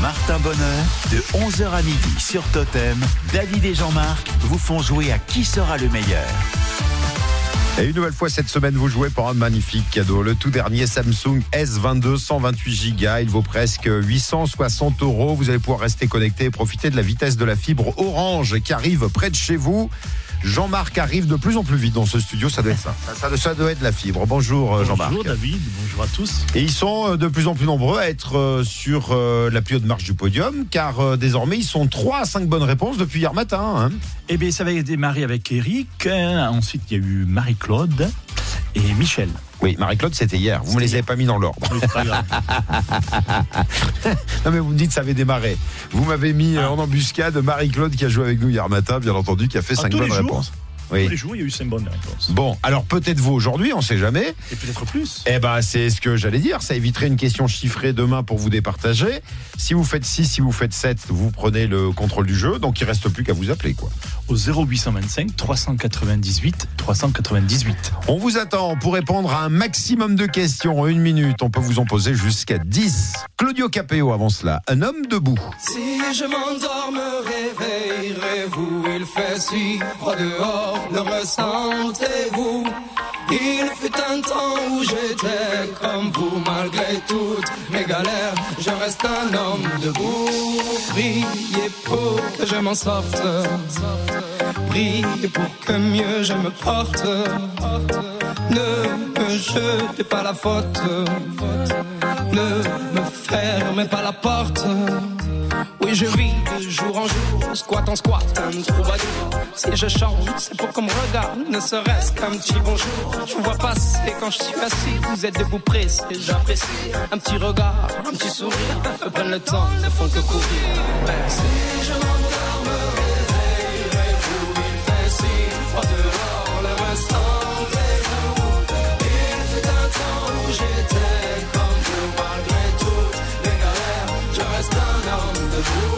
Martin Bonheur, de 11h à midi sur Totem, David et Jean-Marc vous font jouer à qui sera le meilleur. Et une nouvelle fois cette semaine, vous jouez pour un magnifique cadeau. Le tout dernier Samsung S22 128 Go. Il vaut presque 860 €. Vous allez pouvoir rester connecté et profiter de la vitesse de la fibre Orange qui arrive près de chez vous. Jean-Marc arrive de plus en plus vite dans ce studio, ça doit être ça. Ça doit être la fibre. Bonjour Jean-Marc. Bonjour David, bonjour à tous. Et ils sont de plus en plus nombreux à être sur la plus haute marche du podium, car désormais ils sont 3 à 5 bonnes réponses depuis hier matin. Eh bien, ça va démarrer avec Eric, ensuite il y a eu Marie-Claude et Michel. Oui, Marie-Claude, c'était hier. Vous ne me les avez pas mis dans l'ordre. Oui, c'est pas grave. Non, mais vous me dites ça avait démarré. Vous m'avez mis en embuscade Marie-Claude qui a joué avec nous hier matin, bien entendu, qui a fait 5 bonnes réponses. Oui. Tous les jours, il y a eu 5 bonnes réponses. Bon, alors peut-être vous aujourd'hui, on ne sait jamais. Et peut-être plus. Eh ben, c'est ce que j'allais dire. Ça éviterait une question chiffrée demain pour vous départager. Si vous faites 6, si vous faites 7, vous prenez le contrôle du jeu. Donc, il ne reste plus qu'à vous appeler, quoi. Au 0825 398 398. On vous attend pour répondre à un maximum de questions en 1 minute. On peut vous en poser jusqu'à 10. Claudio Capéo, avant cela, un homme debout. Si je m'endors, me réveillerez-vous. Il fait si froid dehors. Le ressentez-vous? Il fut un temps où j'étais comme vous. Malgré toutes mes galères, je reste un homme debout. Priez pour que je m'en sorte. Priez pour que mieux je me porte. Ne me jetez pas la faute. Ne me fermez pas la porte. Oui, je vis de jour en jour, squat en squat, un troubadour. Si je chante, c'est pour qu'on me regarde, ne serait-ce qu'un petit bonjour. Je vous vois passer quand je suis assis, vous êtes debout pressé, j'apprécie. Un petit regard, un petit sourire, me prennent le temps, ne font que courir. Merci. Si je m'endors, me réveillerez-vous. Il fait si froid dehors, le ressentez-vous? Il fut un temps où j'étais comme vous, malgré toutes mes galères, je reste un homme debout.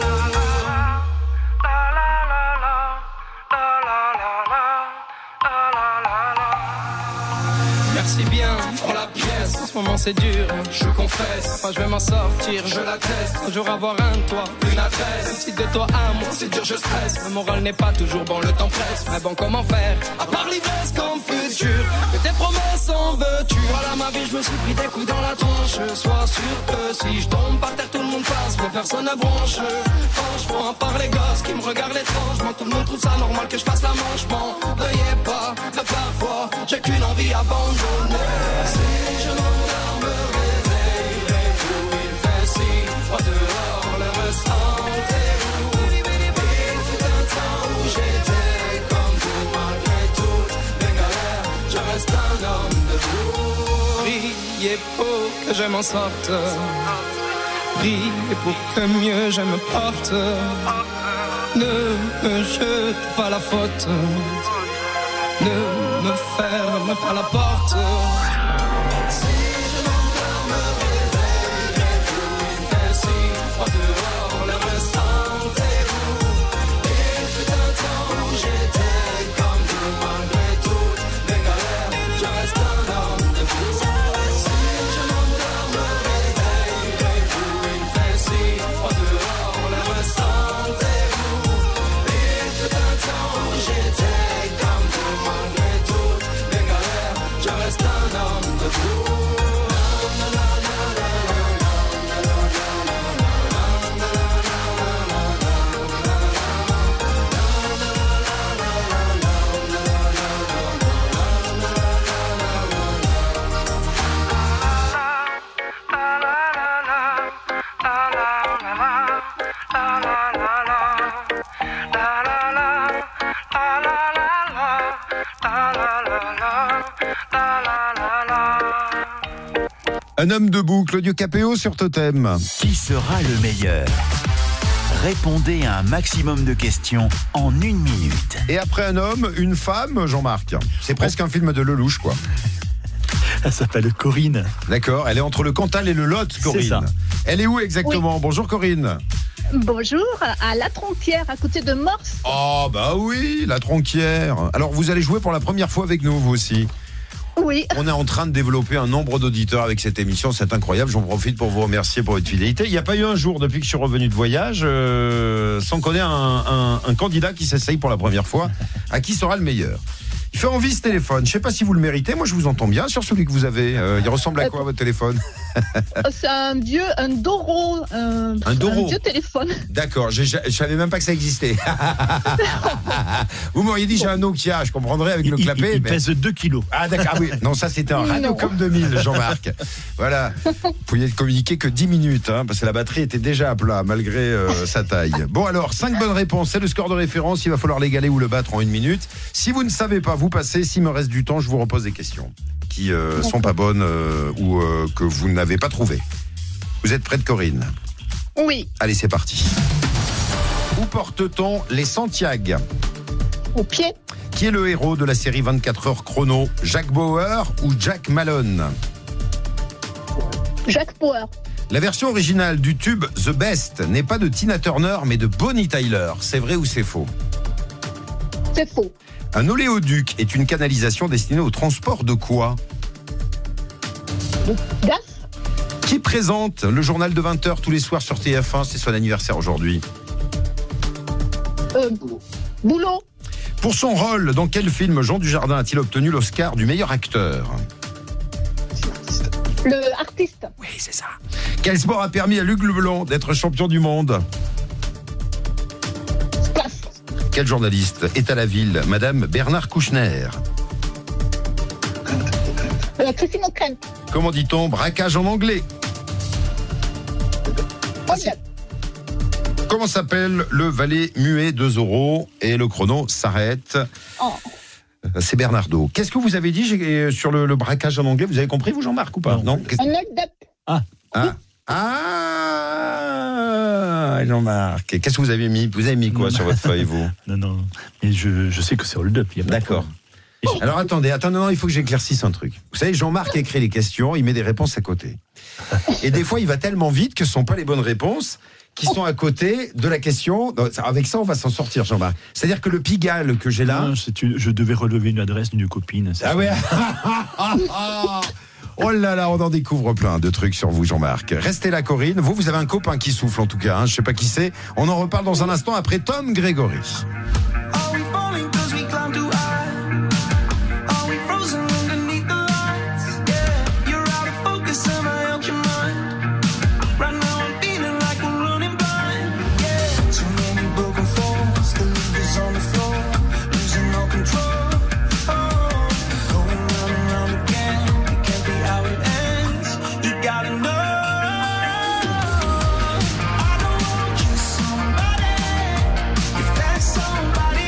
Merci bien pour la pièce. En ce moment c'est dur, je confesse. Moi je vais m'en sortir, je l'atteste. Un jour avoir un toit, une adresse. Si de toi à moi c'est dur, je stresse. Le moral n'est pas toujours bon, le temps presse. Mais bon, comment faire? À part l'ivresse comme futur, que tes promesses en veux-tu? Voilà ma vie, je me suis pris des coups dans la tronche. Sois sûr que si je tombe par terre, tout le monde passe, mais personne ne bronche. Franchement, à part les gosses qui me regardent étrangement, tout le monde trouve ça normal que je fasse la manche. M'en veuillez pas, mais parfois j'ai qu'une envie abandonnée. Si je m'endors, me réveillerez-vous? Il fait si froid dehors, le ressentez-vous? Il fut un temps où j'étais comme vous, malgré toutes mes galères, je reste un homme debout. Priez pour que je m'en sorte. Priez pour que mieux je me porte. Ne me jete pas la faute. Ne me ferme pas la porte. Si je m'endors, me réveillerez-vous? Il fait si froid dehors, le ressentez-vous? Il fut un temps où j'étais comme vous, malgré toutes mes galères, je reste un homme debout. Si je m'endors, me réveillerez-vous? Il fait si froid dehors, le ressentez-vous? Il fut un temps où j'étais comme vous, malgré toutes mes galères, je reste un homme debout. Un homme debout, Claudio Capéo sur Totem. Qui sera le meilleur? Répondez à un maximum de questions en 1 minute. Et après un homme, une femme, Jean-Marc. C'est presque un film de Lelouch, quoi. Elle s'appelle Corinne. D'accord, elle est entre le Cantal et le Lot, Corinne. C'est ça. Elle est où exactement? Oui. Bonjour Corinne. Bonjour, à La Tronquière, à côté de Morse. Oh bah oui, La Tronquière. Alors vous allez jouer pour la première fois avec nous, vous aussi. Oui. On est en train de développer un nombre d'auditeurs avec cette émission, c'est incroyable. J'en profite pour vous remercier pour votre fidélité. Il n'y a pas eu un jour depuis que je suis revenu de voyage sans qu'on ait un candidat qui s'essaye pour la première fois. À qui sera le meilleur? Il fait envie ce téléphone. Je ne sais pas si vous le méritez. Moi, je vous entends bien sur celui que vous avez. Il ressemble à quoi votre téléphone? C'est un Doro. Un Doro. Un vieux téléphone. D'accord, je savais même pas que ça existait. Vous m'auriez dit j'ai un Nokia, je comprendrais avec le clapet. Il pèse 2 kilos. Ah d'accord, oui. Non, ça c'était un Radiocom 2000, Jean-Marc. Voilà. Vous pouviez communiquer que 10 minutes, parce que la batterie était déjà à plat, malgré sa taille. Bon alors, 5 bonnes réponses, c'est le score de référence, il va falloir l'égaler ou le battre en 1 minute. Si vous ne savez pas, vous passez, s'il me reste du temps, je vous repose des questions qui sont pas bonnes ou que vous n'avez pas trouvées. Vous êtes prête, Corinne? Oui. Allez, c'est parti. Où porte-t-on les Santiago? Au pied. Qui est le héros de la série 24 heures chrono? Jack Bauer ou Jack Malone? Jack Bauer. La version originale du tube The Best n'est pas de Tina Turner mais de Bonnie Tyler. C'est vrai ou c'est faux? C'est faux. Un oléoduc est une canalisation destinée au transport de quoi? De gaz. Qui présente le journal de 20h tous les soirs sur TF1? C'est son anniversaire aujourd'hui. Boulot. Pour son rôle, dans quel film Jean Dujardin a-t-il obtenu l'Oscar du meilleur acteur? Le artiste. Oui, c'est ça. Quel sport a permis à Luc Leblanc d'être champion du monde? Passe. Quel journaliste est à la ville? Madame Bernard Kouchner. Christine O'Crane. Comment dit-on braquage en anglais? Comment s'appelle le valet muet de Zorro? Et le chrono s'arrête. Oh. C'est Bernardo. Qu'est-ce que vous avez dit sur le braquage en anglais? Vous avez compris, vous, Jean-Marc, ou pas? Non. Un hold-up. Jean-Marc. Qu'est-ce que vous avez mis? Vous avez mis quoi sur votre feuille, vous? Non. Mais je sais que c'est hold-up. D'accord. Alors attendez, non, il faut que j'éclaircisse un truc. Vous savez, Jean-Marc écrit les questions, il met des réponses à côté. Et des fois, il va tellement vite que ce ne sont pas les bonnes réponses qui sont à côté de la question. Avec ça, on va s'en sortir, Jean-Marc. C'est-à-dire que le Pigalle que j'ai là... Non, je devais relever une adresse d'une copine. Ah ouais. Oh là là, on en découvre plein de trucs sur vous, Jean-Marc. Restez là, Corinne. Vous avez un copain qui souffle, en tout cas. Je ne sais pas qui c'est. On en reparle dans un instant après Tom Grégory. Somebody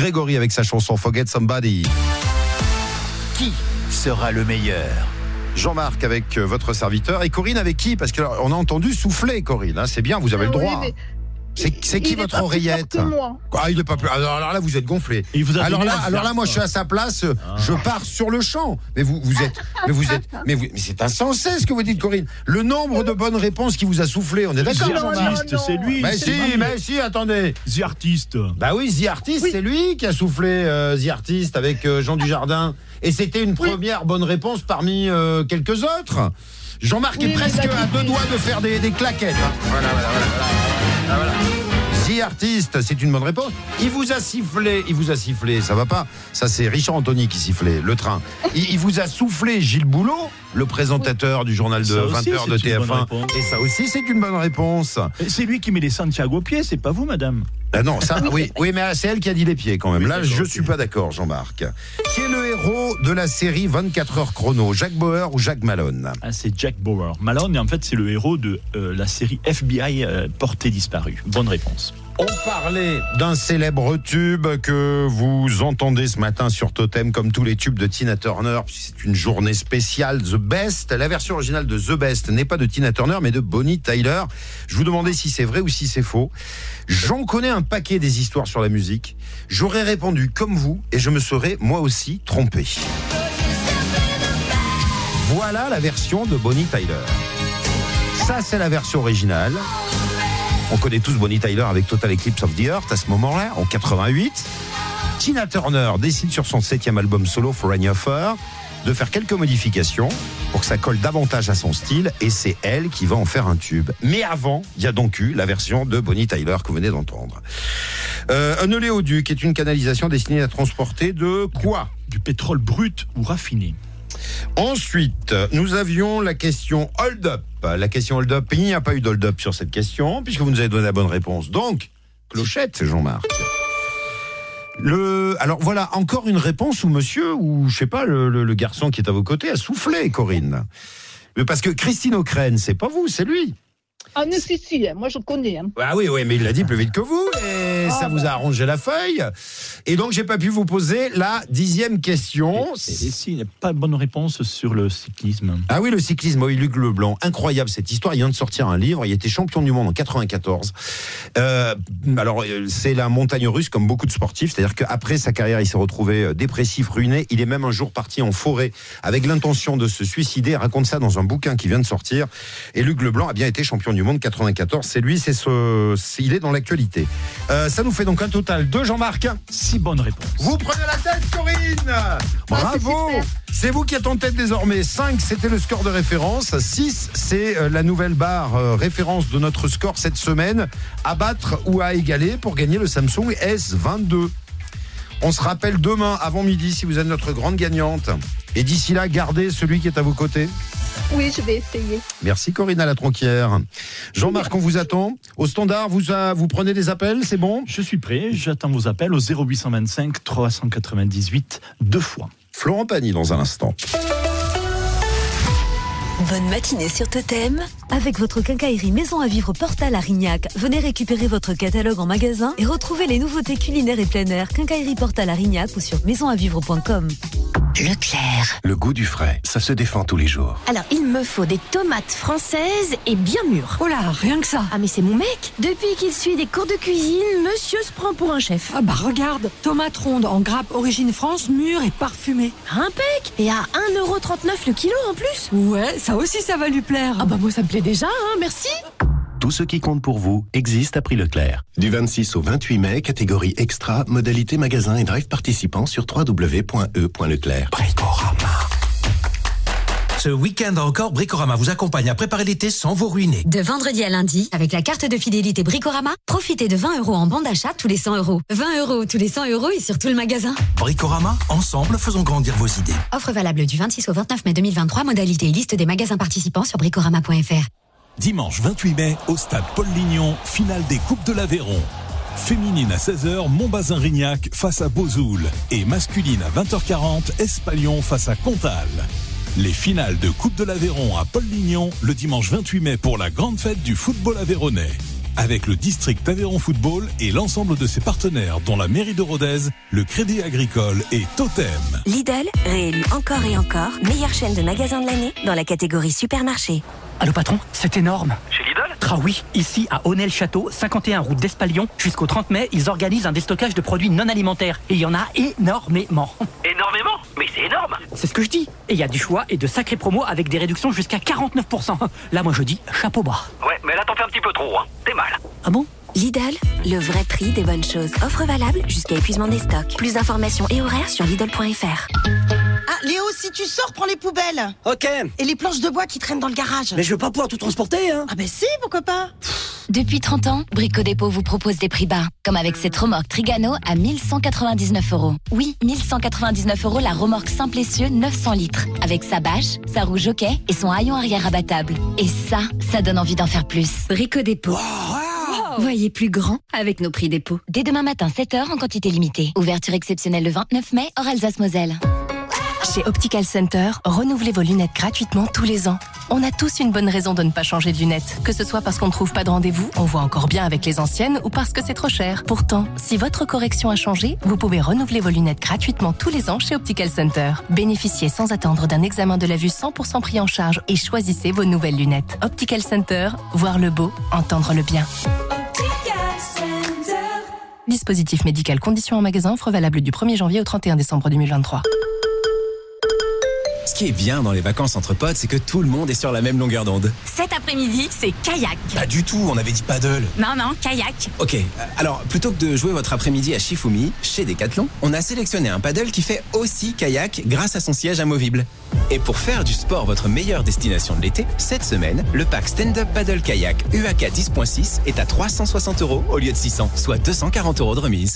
Grégory avec sa chanson Forget Somebody. Qui sera le meilleur? Jean-Marc avec votre serviteur et Corinne avec qui? Parce qu'on a entendu souffler, Corinne. Hein, c'est bien, vous avez le droit. Oui, C'est qui votre oreillette? Ah, il est pas plus. Alors là, vous êtes gonflé. Alors là, moi, je suis à sa place. Je pars sur le champ. Mais mais c'est insensé ce que vous dites, Corinne. Le nombre de bonnes réponses qui vous a soufflé, on est d'accord, Jean-Marc? C'est lui. Mais si, attendez. The Artist. Bah oui, The Artist, c'est lui qui a soufflé The Artist avec Jean Dujardin. Et c'était une première bonne réponse parmi quelques autres. Jean-Marc est presque à 2 doigts de faire des claquettes. Hein. Voilà. The Artist, c'est une bonne réponse. Il vous a sifflé, ça va pas. Ça, c'est Richard Anthony qui sifflait, le train. Il vous a soufflé Gilles Boulot, le présentateur du journal de 20h de TF1. Et ça aussi, c'est une bonne réponse. C'est lui qui met les Santiago au pied, c'est pas vous, madame. Ah non, ça, oui, mais c'est elle qui a dit les pieds quand même. Là, je suis pas d'accord, Jean-Marc. Qui est le héros de la série 24 heures chrono? Jacques Bauer ou Jacques Malone? C'est Jack Bauer. Malone, en fait, c'est le héros de la série FBI Portée disparue. Bonne réponse. On parlait d'un célèbre tube que vous entendez ce matin sur Totem, comme tous les tubes de Tina Turner. C'est une journée spéciale, The Best. La version originale de The Best n'est pas de Tina Turner, mais de Bonnie Tyler. Je vous demandais si c'est vrai ou si c'est faux. J'en connais un paquet des histoires sur la musique. J'aurais répondu comme vous et je me serais moi aussi trompé. Voilà la version de Bonnie Tyler. Ça, c'est la version originale. On connaît tous Bonnie Tyler avec Total Eclipse of the Heart à ce moment-là, en 88. Tina Turner décide sur son 7e album solo, For Any Offer, de faire quelques modifications pour que ça colle davantage à son style, et c'est elle qui va en faire un tube. Mais avant, il y a donc eu la version de Bonnie Tyler que vous venez d'entendre. Un oléoduc est une canalisation destinée à transporter de quoi? Du pétrole brut ou raffiné. Ensuite, nous avions la question hold up. La question hold up, il n'y a pas eu d'hold up sur cette question, puisque vous nous avez donné la bonne réponse. Donc, clochette, Jean-Marc. Alors voilà, encore une réponse où monsieur, ou je sais pas, le garçon qui est à vos côtés a soufflé, Corinne. Mais parce que Christine O'Crane, c'est pas vous, c'est lui. Ah non, si, moi je connais. Hein. Ah oui, mais il l'a dit plus vite que vous, et ça vous a arrangé la feuille. Et donc, j'ai pas pu vous poser la 10e question. Et s'il n'y a pas de bonne réponse sur le cyclisme. Ah oui, le cyclisme, oui, Luc Leblanc. Incroyable cette histoire, il vient de sortir un livre, il était champion du monde en 94. Alors, c'est la montagne russe comme beaucoup de sportifs, c'est-à-dire qu'après sa carrière, il s'est retrouvé dépressif, ruiné. Il est même un jour parti en forêt avec l'intention de se suicider. Il raconte ça dans un bouquin qui vient de sortir. Et Luc Leblanc a bien été champion du monde 94. C'est lui, il est dans l'actualité. Ça nous fait donc un total de Jean-Marc. 6 bonnes réponses. Vous prenez la tête, Corinne. Bravo. C'est vous qui êtes en tête désormais. 5, c'était le score de référence. 6, c'est la nouvelle barre référence de notre score cette semaine. À battre ou à égaler pour gagner le Samsung S22. On se rappelle demain avant midi si vous êtes notre grande gagnante. Et d'ici là, gardez celui qui est à vos côtés. Oui, je vais essayer. Merci Corinne à la Tronquière. Jean-Marc, on vous attend. Au standard, vous prenez des appels, c'est bon? Je suis prêt, j'attends vos appels au 0825 398 2 fois. Florent Pagny dans un instant. Bonne matinée sur Totem. Avec votre quincaillerie Maison à Vivre Portal à Rignac, venez récupérer votre catalogue en magasin et retrouvez les nouveautés culinaires et plein air. Quincaillerie Portal à Rignac ou sur maisonavivre.com. Leclerc. Le goût du frais, ça se défend tous les jours. Alors, il me faut des tomates françaises et bien mûres. Oh là, rien que ça. Ah mais c'est mon mec. Depuis qu'il suit des cours de cuisine, monsieur se prend pour un chef. Ah bah regarde, tomates rondes en grappe origine France, mûres et parfumées. Impec. Et à 1,39€ le kilo en plus. Ouais, ça aussi ça va lui plaire. Ah bah moi ça me plaît déjà, merci. Tout ce qui compte pour vous existe à prix Leclerc. Du 26 au 28 mai, catégorie extra, modalité magasin et drive participant sur www.e.leclerc. Bricorama. Ce week-end encore, Bricorama vous accompagne à préparer l'été sans vous ruiner. De vendredi à lundi, avec la carte de fidélité Bricorama, profitez de 20 € en bon d'achat tous les 100 €. 20 € tous les 100 € et sur tout le magasin. Bricorama, ensemble, faisons grandir vos idées. Offre valable du 26 au 29 mai 2023, modalité et liste des magasins participants sur bricorama.fr. Dimanche 28 mai, au stade Paul Lignon, finale des Coupes de l'Aveyron. Féminine à 16h, Montbazin-Rignac face à Beauzoul. Et masculine à 20h40, Espalion face à Comtal. Les finales de Coupe de l'Aveyron à Paul Lignon, le dimanche 28 mai pour la grande fête du football aveyronnais. avec le district Aveyron Football et l'ensemble de ses partenaires, dont la mairie de Rodez, le Crédit Agricole et Totem. Lidl, réélu encore et encore, meilleure chaîne de magasins de l'année dans la catégorie supermarché. Allô patron, c'est énorme. Chez Lidl ? Ah oui, ici à Aunay-le-Château, 51 route d'Espalion, jusqu'au 30 mai, ils organisent un déstockage de produits non alimentaires. Et il y en a énormément. Énormément ? Mais c'est énorme ! C'est ce que je dis. Et il y a du choix et de sacrés promos avec des réductions jusqu'à 49%. Là, moi je dis chapeau bas. Ouais, mais là t'en fais un petit peu trop, hein. T'es mal. Ah bon ? Lidl, le vrai prix des bonnes choses. Offre valable jusqu'à épuisement des stocks. Plus d'informations et horaires sur Lidl.fr. Ah, Léo, si tu sors, prends les poubelles. Ok. Et les planches de bois qui traînent dans le garage. Mais je veux pas pouvoir tout transporter, hein. Ah ben si, pourquoi pas. Depuis 30 ans, Brico Dépôt vous propose des prix bas. Comme avec cette remorque Trigano à 1199 €. Oui, 1199 € la remorque simple essieu 900 litres. Avec sa bâche, sa roue jockey et son haillon arrière abattable. Et ça donne envie d'en faire plus. Brico Dépôt. Voyez plus grand avec nos prix dépôt. Dès demain matin, 7h en quantité limitée. Ouverture exceptionnelle le 29 mai, hors Alsace-Moselle. Chez Optical Center, renouvelez vos lunettes gratuitement tous les ans. On a tous une bonne raison de ne pas changer de lunettes. Que ce soit parce qu'on ne trouve pas de rendez-vous, on voit encore bien avec les anciennes, ou parce que c'est trop cher. Pourtant, si votre correction a changé, vous pouvez renouveler vos lunettes gratuitement tous les ans chez Optical Center. Bénéficiez sans attendre d'un examen de la vue 100% pris en charge et choisissez vos nouvelles lunettes. Optical Center, voir le beau, entendre le bien. Dispositif médical, conditions en magasin, offre valable du 1er janvier au 31 décembre 2023. Ce qui est bien dans les vacances entre potes, c'est que tout le monde est sur la même longueur d'onde. Cet après-midi, c'est kayak. Pas du tout, on avait dit paddle. Non, kayak. Ok, alors plutôt que de jouer votre après-midi à Shifumi, chez Decathlon, on a sélectionné un paddle qui fait aussi kayak grâce à son siège amovible. Et pour faire du sport votre meilleure destination de l'été, cette semaine, le pack Stand-Up Paddle Kayak UAK 10.6 est à 360 € au lieu de 600, soit 240 € de remise.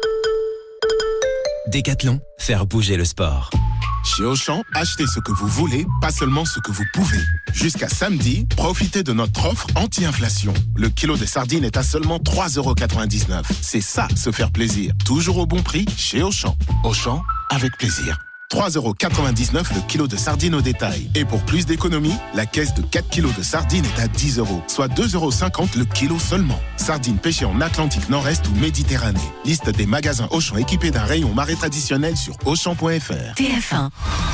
Decathlon, faire bouger le sport. Chez Auchan, achetez ce que vous voulez, pas seulement ce que vous pouvez. Jusqu'à samedi, profitez de notre offre anti-inflation. Le kilo de sardines est à seulement 3,99 €. C'est ça, se faire plaisir. Toujours au bon prix, chez Auchan. Auchan, avec plaisir. 3,99 € le kilo de sardines au détail. Et pour plus d'économie, la caisse de 4 kilos de sardines est à 10 €, soit 2,50 € le kilo seulement. Sardines pêchées en Atlantique Nord-Est ou Méditerranée. Liste des magasins Auchan équipés d'un rayon marée traditionnel sur Auchan.fr. TF1.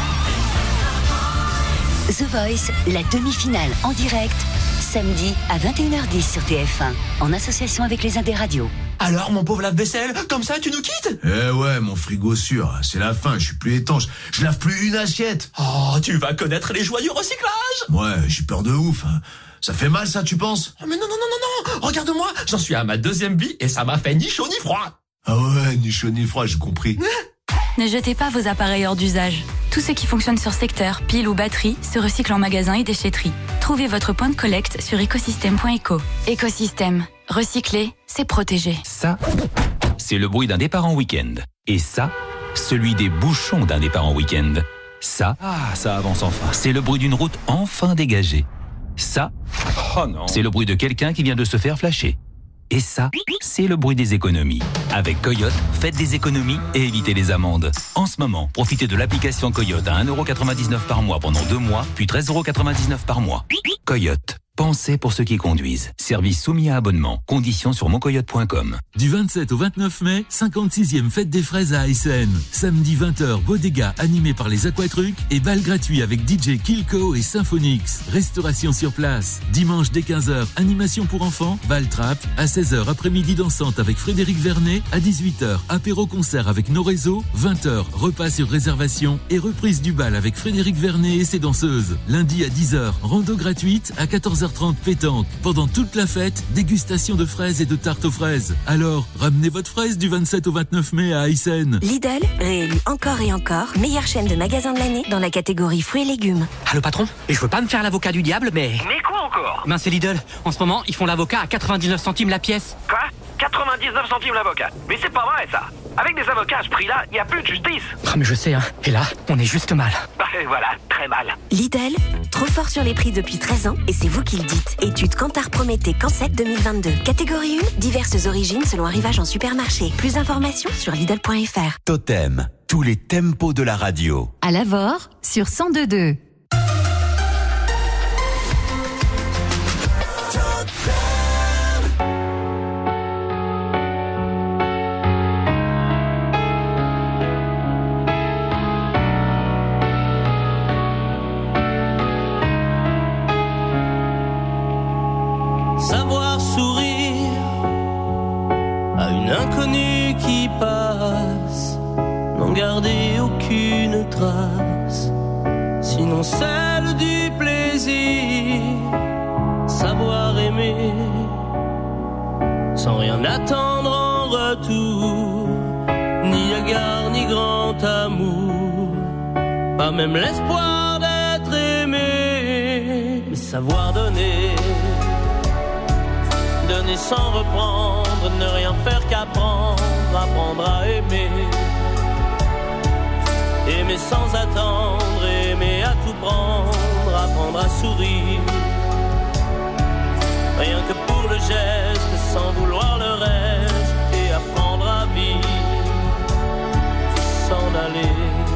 The Voice, la demi-finale en direct, samedi à 21h10 sur TF1, en association avec les Indes Radios. Alors, mon pauvre lave-vaisselle, comme ça, tu nous quittes? Eh ouais, mon frigo sûr, c'est la fin, je suis plus étanche. Je lave plus une assiette. Oh, tu vas connaître les joies du recyclage. Ouais, j'ai peur de ouf. Ça fait mal, ça, tu penses? Oh, mais non, regarde-moi, j'en suis à ma 2e bille et ça m'a fait ni chaud ni froid. Ah ouais, ni chaud ni froid, j'ai compris. Ne jetez pas vos appareils hors d'usage. Tout ce qui fonctionne sur secteur, pile ou batterie, se recycle en magasin et déchetterie. Trouvez votre point de collecte sur écosystème.eco. Écosystème. Recycler, c'est protéger. Ça, c'est le bruit d'un départ en week-end. Et ça, celui des bouchons d'un départ en week-end. Ça avance enfin. C'est le bruit d'une route enfin dégagée. Ça, c'est le bruit de quelqu'un qui vient de se faire flasher. Et ça, c'est le bruit des économies. Avec Coyote, faites des économies et évitez les amendes. En ce moment, profitez de l'application Coyote à 1,99 € par mois pendant 2 mois, puis 13,99 € par mois. Coyote. Pensez pour ceux qui conduisent. Service soumis à abonnement. Conditions sur moncoyote.com. Du 27 au 29 mai, 56e fête des fraises à Essen. Samedi 20h, Bodega animé par les Aquatrucs et bal gratuit avec DJ Kilko et Symphonix. Restauration sur place. Dimanche dès 15h, animation pour enfants, bal trap. À 16h, après-midi dansante avec Frédéric Vernet. À 18h, apéro concert avec nos réseaux. 20h, repas sur réservation et reprise du bal avec Frédéric Vernet et ses danseuses. Lundi à 10h, rando gratuite. À 14h30, pétanque. Pendant toute la fête, dégustation de fraises et de tartes aux fraises. Alors, ramenez votre fraise du 27 au 29 mai à Essen. Lidl, réélu encore et encore, meilleure chaîne de magasins de l'année dans la catégorie fruits et légumes. Allô patron, et je veux pas me faire l'avocat du diable, mais... Mais quoi encore? Ben c'est Lidl. En ce moment, ils font l'avocat à 99 centimes la pièce. Quoi? 99 centimes l'avocat? Mais c'est pas vrai ça! Avec des avocats à ce prix-là, il n'y a plus de justice! Ah mais je sais, hein. Et là, on est juste mal. Bah voilà, très mal. Lidl, trop fort sur les prix depuis 13 ans, et c'est vous qui le dites. Étude Kantar Prométhée Cansec 2022. Catégorie 1, diverses origines selon arrivage en supermarché. Plus d'informations sur Lidl.fr. Totem, tous les tempos de la radio. À Lavore, sur 102.2. qui passe, n'en garder aucune trace, sinon celle du plaisir, savoir aimer, sans rien attendre en retour, ni égard ni grand amour, pas même l'espoir d'être aimé, mais savoir donner, donner sans reprendre, ne rien faire qu'apprendre, apprendre à aimer, aimer sans attendre, aimer à tout prendre, apprendre à sourire, rien que pour le geste, sans vouloir le reste, et apprendre à vivre, s'en aller.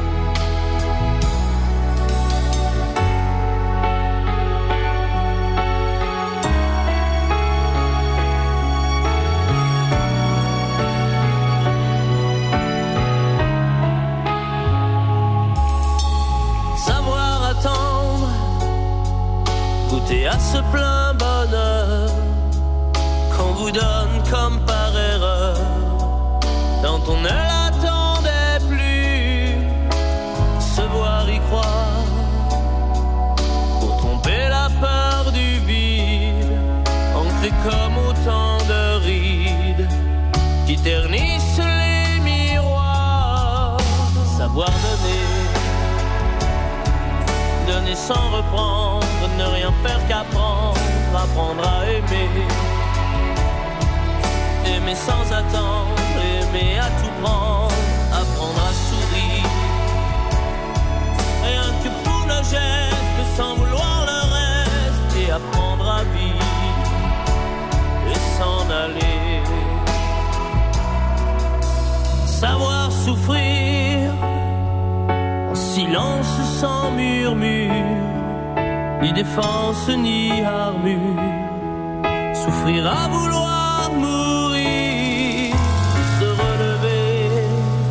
Goûter à ce plein bonheur qu'on vous donne comme par erreur, quand on ne l'attendait plus, se voir y croire, pour tromper la peur du vide, ancré comme autant de rides qui ternissent les miroirs, savoir donner sans reprendre, ne rien faire qu'apprendre, apprendre à aimer, aimer sans attendre, aimer à tout prendre, apprendre à sourire, rien que pour le geste, sans vouloir le reste, et apprendre à vivre, et s'en aller, savoir souffrir, silence sans murmure, ni défense ni armure, souffrir à vouloir mourir, se relever,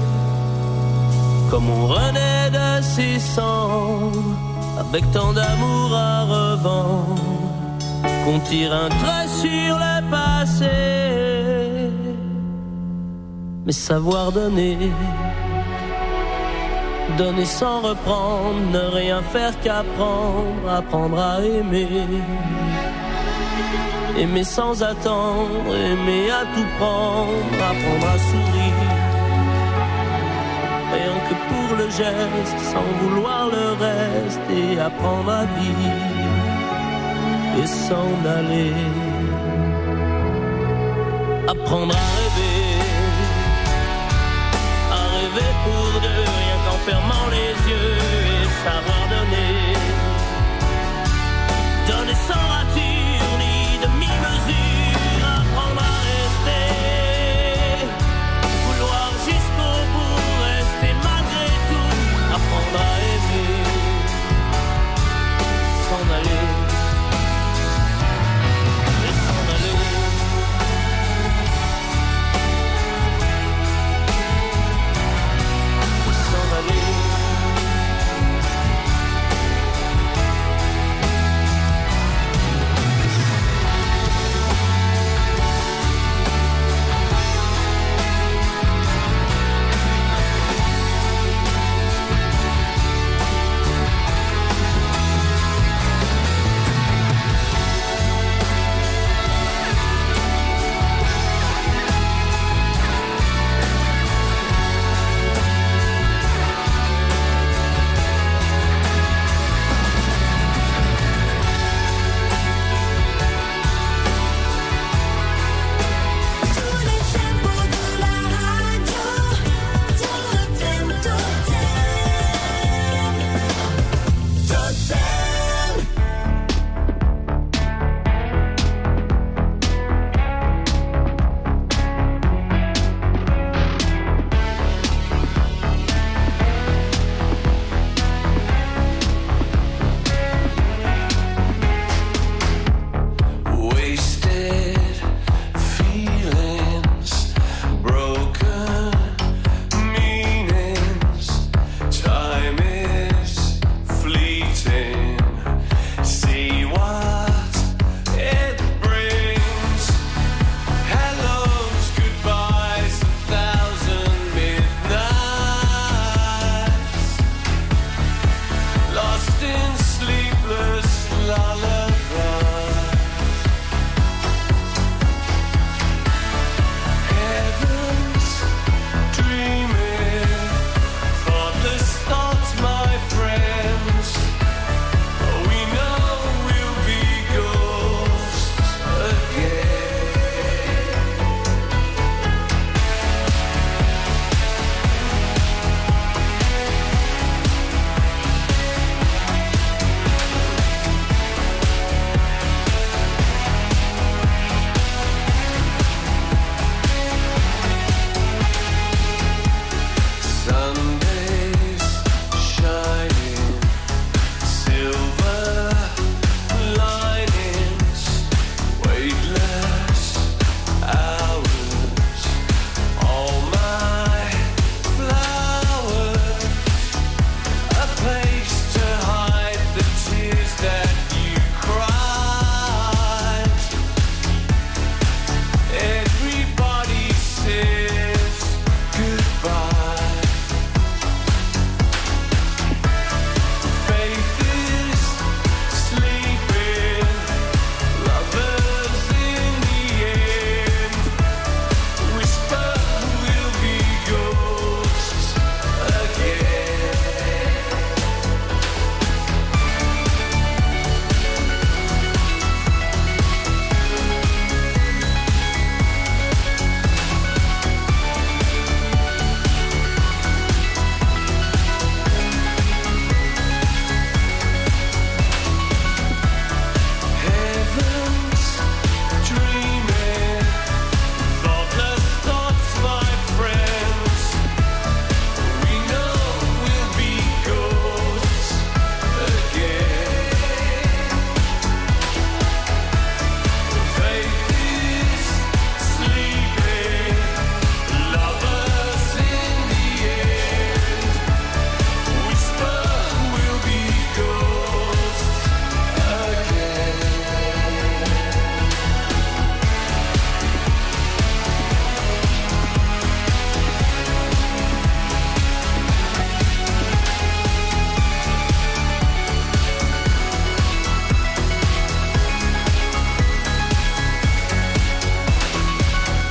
comme on renaît de ses cendres, avec tant d'amour à revendre, qu'on tire un trait sur le passé, mais savoir donner, donner sans reprendre, ne rien faire qu'apprendre, apprendre à aimer, aimer sans attendre, aimer à tout prendre, apprendre à sourire, rien que pour le geste, sans vouloir le reste, et apprendre à vivre, et s'en aller, apprendre à rêver pour deux, rien qu'en fermant les yeux, et savoir donner sans rature ni demi-mesure, apprendre à rester, vouloir jusqu'au bout, rester malgré tout, apprendre à aimer, s'en aller, et s'en aller.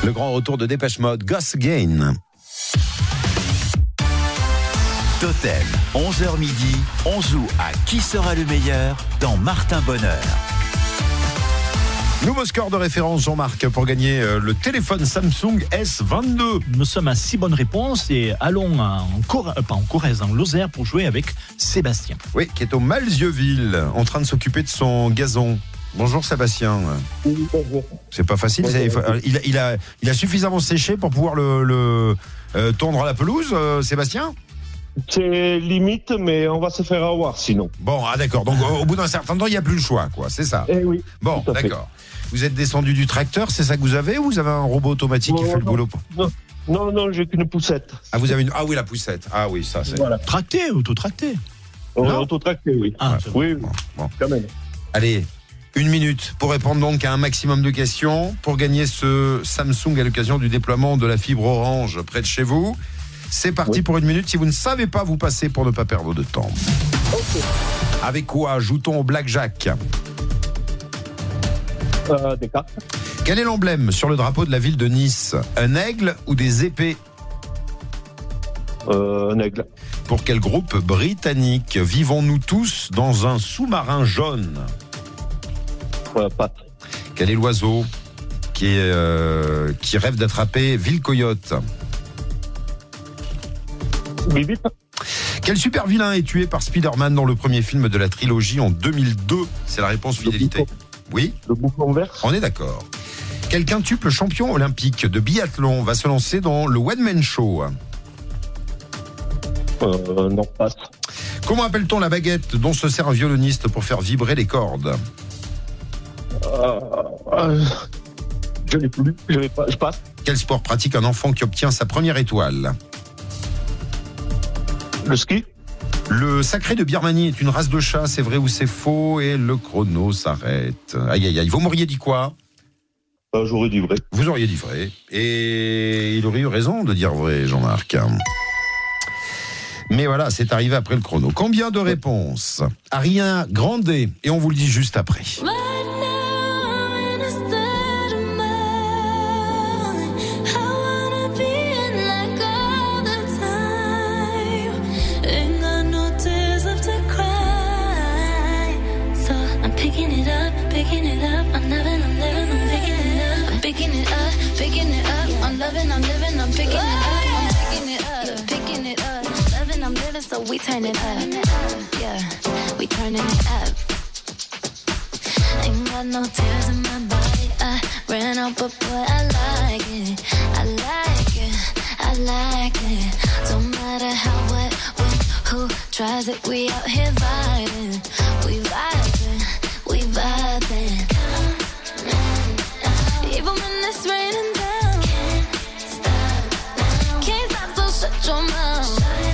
Le grand retour de Dépêche Mode, Goss Again. Totem, 11h midi, on joue à Qui sera le meilleur dans Martin Bonheur. Nouveau score de référence, Jean-Marc, pour gagner le téléphone Samsung S22. Nous sommes à 6 bonnes réponses et allons en Lozère pour jouer avec Sébastien. Oui, qui est au Malzieuville, en train de s'occuper de son gazon. Bonjour Sébastien. Oui, bonjour. C'est pas facile, il a suffisamment séché pour pouvoir le tondre à la pelouse, Sébastien ? C'est limite, mais on va se faire avoir sinon. Bon, d'accord. Donc au bout d'un certain temps, il n'y a plus le choix, quoi. C'est ça. Eh oui. Bon, d'accord. Vous êtes descendu du tracteur, c'est ça que vous avez, ou vous avez un robot automatique qui fait le boulot ? Non, j'ai qu'une poussette. Ah, vous avez oui, la poussette. Ah oui, ça c'est. Voilà. Tracté, autotracté. Autotracté, oui. Ah, oui, bon. Quand même. Allez. 1 minute pour répondre donc à un maximum de questions pour gagner ce Samsung à l'occasion du déploiement de la fibre Orange près de chez vous. C'est parti pour 1 minute. Si vous ne savez pas, vous passez pour ne pas perdre de temps. Okay. Avec quoi joue-t-on au blackjack ? Des cartes. Quel est l'emblème sur le drapeau de la ville de Nice ? Un aigle ou des épées ? Un aigle. Pour quel groupe britannique vivons-nous tous dans un sous-marin jaune ? Pat. Quel est l'oiseau qui rêve d'attraper Ville-Coyote ? Bip. Quel super vilain est tué par Spider-Man dans le premier film de la trilogie en 2002 ? C'est la réponse fidélité. Oui ? Le bouffon vert. On est d'accord. Quel quintuple champion olympique de biathlon va se lancer dans le One Man Show ? Non, passe. Comment appelle-t-on la baguette dont se sert un violoniste pour faire vibrer les cordes ? Je n'ai plus. Je passe. Quel sport pratique un enfant qui obtient sa première étoile ? Le ski. Le sacré de Birmanie est une race de chat, c'est vrai ou c'est faux ? Et le chrono s'arrête. Aïe, aïe, aïe. Vous m'auriez dit quoi ? J'aurais dit vrai. Vous auriez dit vrai. Et il aurait eu raison de dire vrai, Jean-Marc. Mais voilà, c'est arrivé après le chrono. Combien de réponses ? Ariana Grande. Et on vous le dit juste après. So we turn it up, yeah, we turning it up. Ain't got no tears in my body, I ran out, but boy, I like it, I like it, I like it. Don't matter how, what, when, who tries it, we out here vibing, we vibing, we vibing. Even when it's raining down, can't stop, so shut your mouth.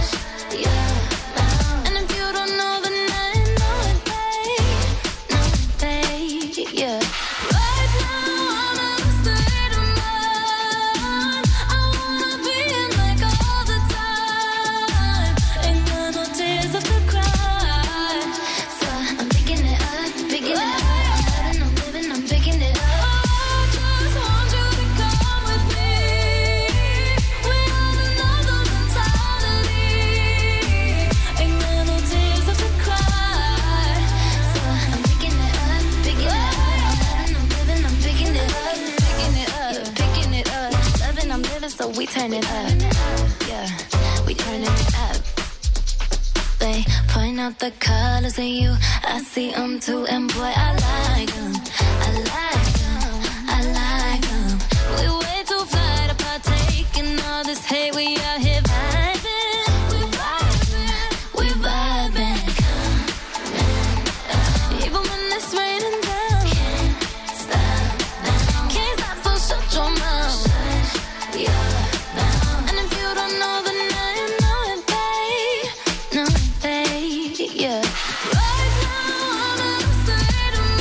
We turn it up, yeah, we turning it up. They point out the colors in you, I see them too, and boy, I like them, I like them, I like them. We way too fly to partake in all this hate, we out here vibing, we vibing, we vibing. Even when it's raining down, can't stop, so shut your mouth, yeah. Right now I'm in a state of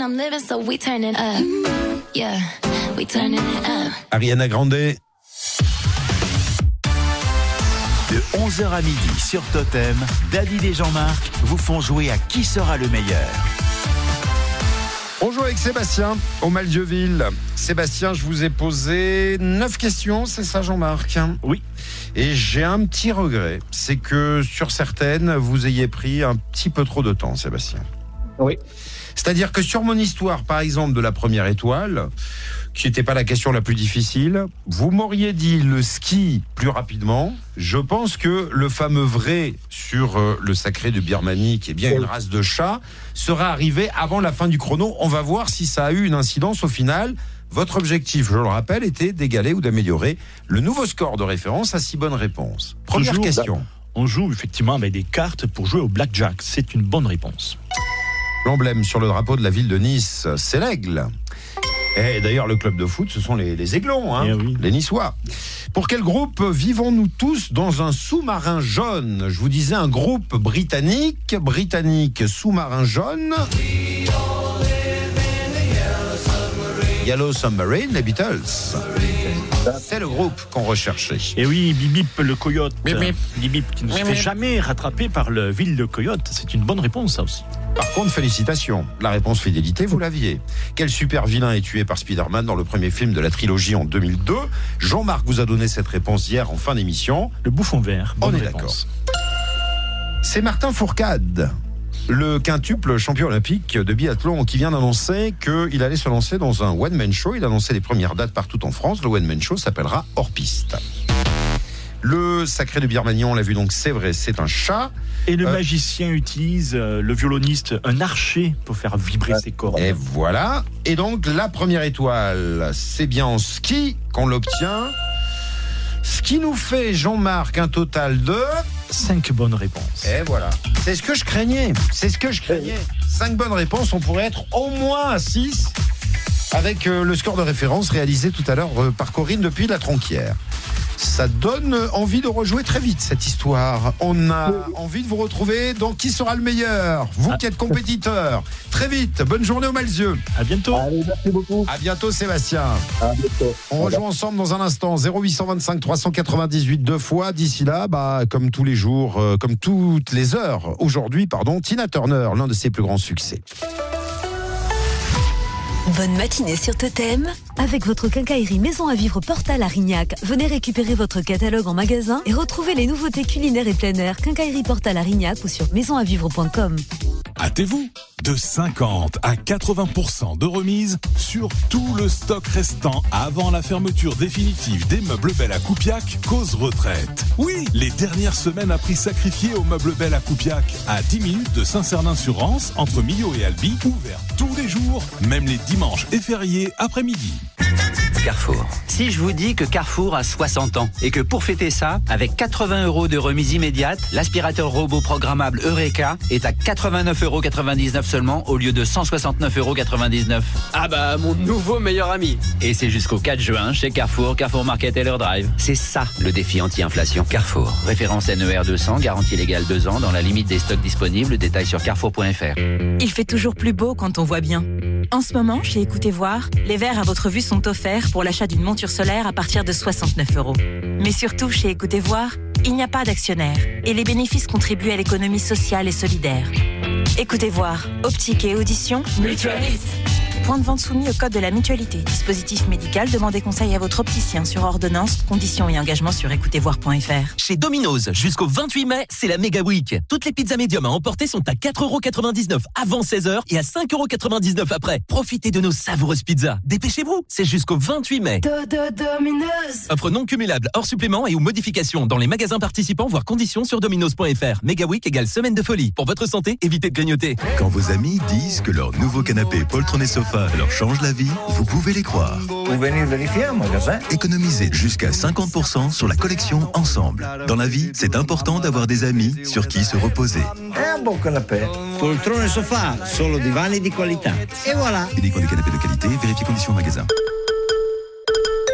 I'm living, so we turning up. Yeah, we turning it up. Ariana Grande. De 11h à midi sur Totem, David et Jean-Marc vous font jouer à qui sera le meilleur. On joue avec Sébastien au Malzieuville. Sébastien, je vous ai posé 9 questions, c'est ça Jean-Marc ? Oui. Et j'ai un petit regret, c'est que sur certaines, vous ayez pris un petit peu trop de temps, Sébastien. Oui. C'est-à-dire que sur mon histoire, par exemple, de la première étoile, qui n'était pas la question la plus difficile, vous m'auriez dit le ski plus rapidement. Je pense que le fameux vrai sur le sacré de Birmanie, qui est bien une race de chat, sera arrivé avant la fin du chrono. On va voir si ça a eu une incidence au final. Votre objectif, je le rappelle, était d'égaler ou d'améliorer le nouveau score de référence à 6 bonnes réponses. Première question. On joue effectivement avec des cartes pour jouer au blackjack. C'est une bonne réponse. L'emblème sur le drapeau de la ville de Nice, c'est l'aigle. Et d'ailleurs, le club de foot, ce sont les aiglons, hein, les Niçois. Pour quel groupe vivons-nous tous dans un sous-marin jaune ? Je vous disais un groupe britannique, sous-marin jaune. Yellow Submarine, les Beatles. C'est le groupe qu'on recherchait. Et oui, Bip le coyote. Bip qui ne se fait jamais rattraper par le ville de coyote. C'est une bonne réponse, ça aussi. Par contre, félicitations. La réponse fidélité, vous l'aviez. Quel super vilain est tué par Spider-Man dans le premier film de la trilogie en 2002 ? Jean-Marc vous a donné cette réponse hier en fin d'émission. Le bouffon vert. On est d'accord. C'est Martin Fourcade, le quintuple champion olympique de biathlon, qui vient d'annoncer qu'il allait se lancer dans un one-man show. Il a annoncé les premières dates partout en France. Le one-man show s'appellera Hors Piste. Le sacré de Birmanie, on l'a vu, donc c'est vrai, c'est un chat. Et le magicien utilise, le violoniste, un archer pour faire vibrer ses cordes. Et voilà. Et donc, la première étoile, c'est bien en ski qu'on l'obtient. Ce qui nous fait, Jean-Marc, un total de 5 bonnes réponses. Et voilà. C'est ce que je craignais. 5 bonnes réponses, on pourrait être au moins à 6 avec le score de référence réalisé tout à l'heure par Corinne depuis la Tronquière. Ça donne envie de rejouer très vite cette histoire. On a envie de vous retrouver dans Qui sera le meilleur ? Vous qui êtes compétiteur. Très vite, bonne journée au Malzieu. À bientôt. Allez, merci beaucoup. À bientôt Sébastien. À bientôt. On rejoue ensemble dans un instant. 0825 398 2 fois. D'ici là, comme tous les jours, comme toutes les heures, aujourd'hui, Tina Turner, l'un de ses plus grands succès. Bonne matinée sur Totem. Avec votre quincaillerie Maison à Vivre Portal à Rignac, venez récupérer votre catalogue en magasin et retrouvez les nouveautés culinaires et plein air. Quincaillerie Portal à Rignac ou sur maisonavivre.com. Hâtez-vous, de 50 à 80% de remise sur tout le stock restant avant la fermeture définitive des Meubles Bell à Coupiac, cause retraite. Oui, les dernières semaines à prix sacrifié aux Meubles Bell à Coupiac, à 10 minutes de Saint-Cernin-sur-Rance, entre Millau et Albi, ouvert tous les jours, même les dimanches et fériés après-midi. Carrefour. Si je vous dis que Carrefour a 60 ans et que pour fêter ça, avec 80 € de remise immédiate, l'aspirateur robot programmable Eureka est à 89,99 € seulement au lieu de 169,99 €. Ah bah, mon nouveau meilleur ami. Et c'est jusqu'au 4 juin chez Carrefour, Carrefour Market et leur Drive. C'est ça le défi anti-inflation. Carrefour. Référence NER 200, garantie légale 2 ans dans la limite des stocks disponibles. Détails sur carrefour.fr. Il fait toujours plus beau quand on voit bien. En ce moment, chez Écoutez Voir, les verres à votre vue sont offerts pour l'achat d'une monture solaire à partir de 69 €. Mais surtout, chez Écoutez Voir, il n'y a pas d'actionnaire et les bénéfices contribuent à l'économie sociale et solidaire. Écoutez Voir, optique et audition, mutualiste. Point de vente soumis au code de la mutualité. Dispositif médical, demandez conseil à votre opticien sur ordonnance, conditions et engagements sur écoutezvoir.fr. Chez Domino's, jusqu'au 28 mai, c'est la Méga Week. Toutes les pizzas médium à emporter sont à 4,99 € avant 16h et à 5,99 € après. Profitez de nos savoureuses pizzas. Dépêchez-vous, c'est jusqu'au 28 mai. Domino's. Offre non cumulable, hors supplément et ou modification dans les magasins participants, voire conditions sur dominos.fr. Méga Week égale semaine de folie. Pour votre santé, évitez de grignoter. Quand vos amis disent que leur nouveau canapé poltron et sofa leur change la vie, vous pouvez les croire. Vous venez vérifier en magasin. Économisez jusqu'à 50% sur la collection Ensemble. Dans la vie, c'est important d'avoir des amis sur qui se reposer. Un bon canapé. Poltron et sofa, solo divani di qualità. Et voilà. Uniquement des canapés de qualité, vérifiez conditions en magasin.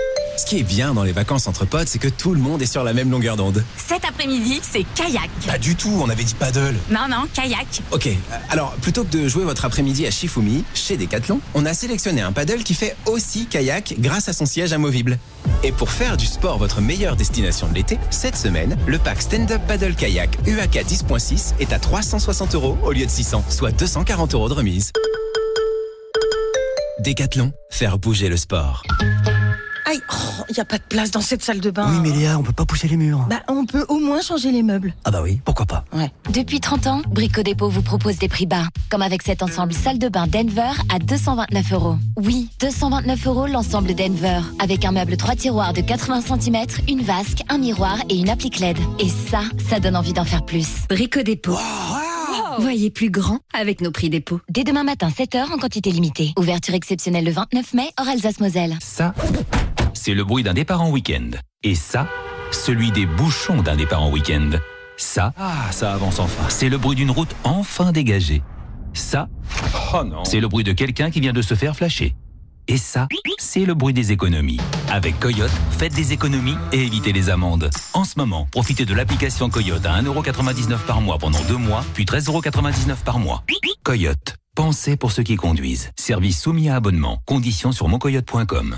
Ce qui est bien dans les vacances entre potes, c'est que tout le monde est sur la même longueur d'onde. Cet après-midi, c'est kayak. Pas du tout, on avait dit paddle. Non, kayak. Ok, alors plutôt que de jouer votre après-midi à Shifumi, chez Decathlon, on a sélectionné un paddle qui fait aussi kayak grâce à son siège amovible. Et pour faire du sport votre meilleure destination de l'été, cette semaine, le pack Stand-Up Paddle Kayak UAK 10.6 est à 360 € au lieu de 600, soit 240 € de remise. Decathlon, faire bouger le sport. Aïe, il n'y a pas de place dans cette salle de bain. Oui, mais Léa, on peut pas pousser les murs. Bah, on peut au moins changer les meubles. Ah bah oui, pourquoi pas. Ouais. Depuis 30 ans, Brico Dépôt vous propose des prix bas. Comme avec cet ensemble salle de bain Denver à 229 €. Oui, 229 € l'ensemble Denver. Avec un meuble 3 tiroirs de 80 cm, une vasque, un miroir et une applique LED. Et ça donne envie d'en faire plus. Brico Dépôt. Voyez plus grand avec nos prix dépôt. Dès demain matin, 7h en quantité limitée. Ouverture exceptionnelle le 29 mai, hors Alsace-Moselle. Ça, c'est le bruit d'un départ en week-end. Et ça, celui des bouchons d'un départ en week-end. Ça avance enfin. C'est le bruit d'une route enfin dégagée. Ça, c'est le bruit de quelqu'un qui vient de se faire flasher. Et ça, c'est le bruit des économies. Avec Coyote, faites des économies et évitez les amendes. En ce moment, profitez de l'application Coyote à 1,99 € par mois pendant 2 mois, puis 13,99 € par mois. Coyote, pensez pour ceux qui conduisent. Service soumis à abonnement. Conditions sur moncoyote.com.